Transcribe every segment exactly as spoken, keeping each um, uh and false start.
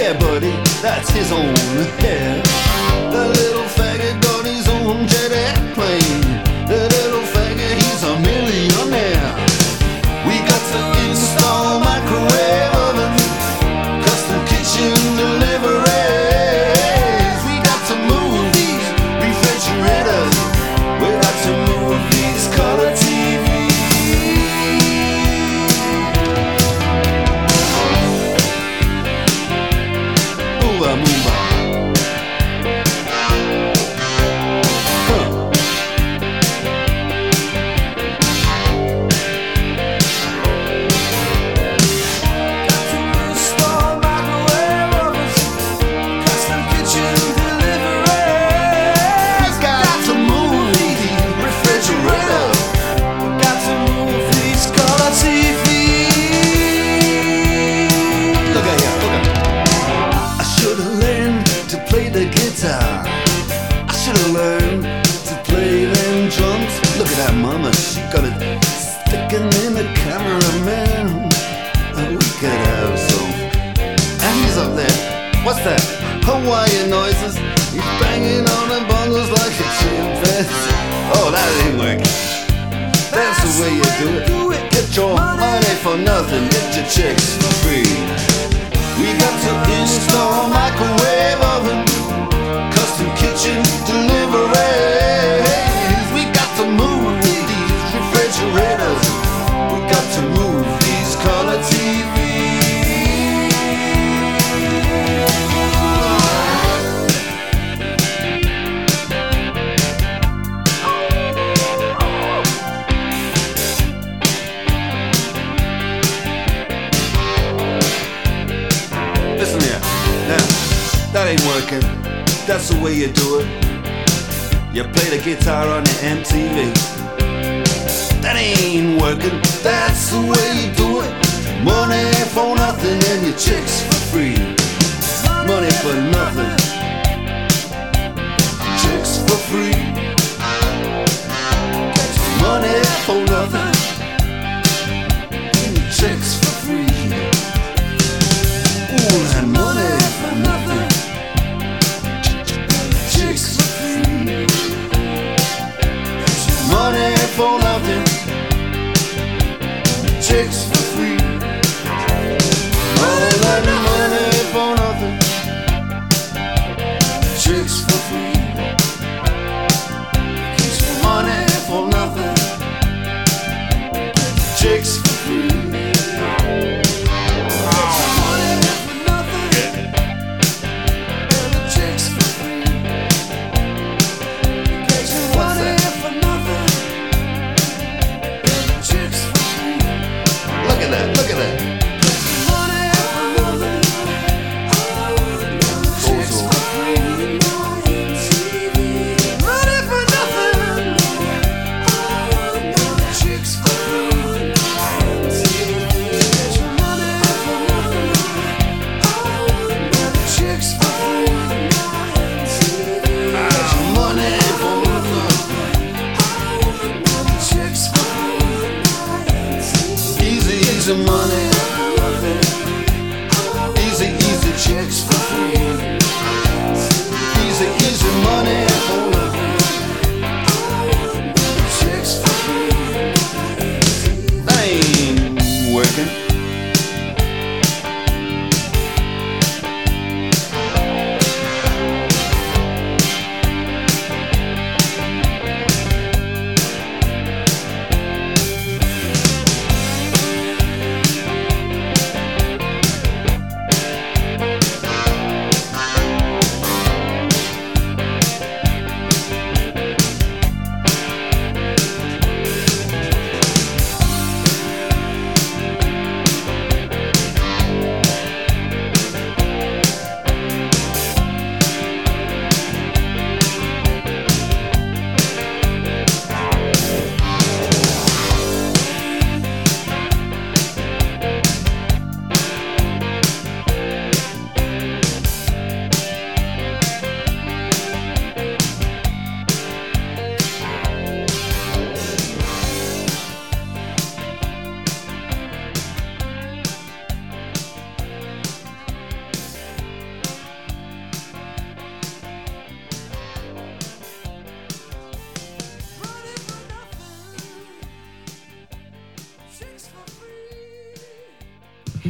Yeah, buddy, that's his own hair. The little faggot got his own jet airplane. The little faggot, he's a millionaire. We got to install microwave oven, custom kitchen deliveries. We got to move these refrigerators. We got to move these color T Vs. Move on, move on. I should've learned to play them drums. Look at that mama, she got it sticking in the cameraman. We could have some. And he's up there. What's that? Hawaiian noises. He's banging on the bongos like a chimpanzee. Oh, that ain't working. That's the way you do it. Get your money for nothing. Get your chicks for free. We got to install microwave oven, custom kitchen deliveries. We got to move these refrigerators. We got to move these color T Vs. Listen here, now, that ain't working. That's the way you do it. You play the guitar on the M T V. That ain't working. That's the way you do it. Money for nothing and your chicks for free. Money for nothing, chicks for free. Money for nothing and your chicks for free. Ooh, and money for nothing, chicks for free. Money for nothing, chicks for free. All that money for nothing, chicks for free. Money for nothing, chicks for free. Look at that. Money for nothing. Chicks for free. Money for nothing. Chicks for free. Money for nothing. Chicks for free. Money for nothing. Chicks for free. Easy, easy money. Easy, easy chicks for free. Easy, easy money for nothing. Chicks for free. That ain't working.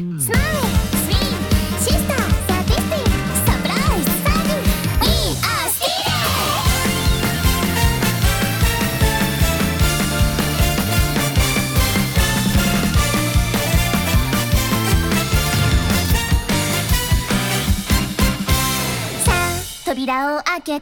扉を開け